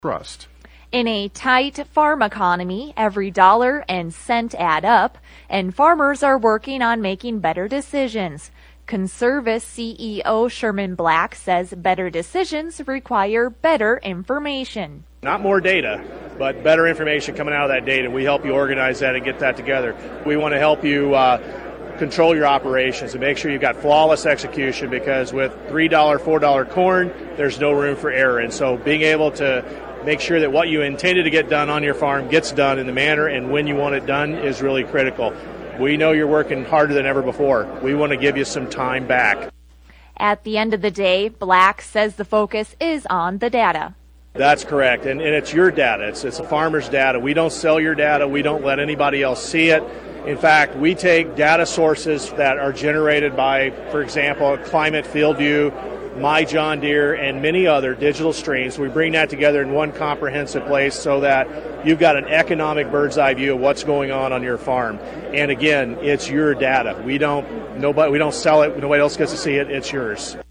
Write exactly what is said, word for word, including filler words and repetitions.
Trust. In a tight farm economy, every dollar and cent add up, and farmers are working on making better decisions. Conservice C E O Sherman Black says better decisions require better information. Not more data, but better information coming out of that data. We help you organize that and get that together. We want to help you uh, control your operations and make sure you've got flawless execution, because with three dollars, four dollars corn, there's no room for error. And so being able to make sure that what you intended to get done on your farm gets done in the manner and when you want it done is really critical. We know you're working harder than ever before. We want to give you some time back. At the end of the day, Black says the focus is on the data. That's correct, and, and it's your data. It's, it's a farmer's data. We don't sell your data. We don't let anybody else see it. In fact, we take data sources that are generated by, for example, Climate Field View, My John Deere, and many other digital streams. We bring that together in one comprehensive place so that you've got an economic bird's eye view of what's going on on your farm. And again, it's your data. We don't nobody we don't sell it. Nobody else gets to see it. It's yours.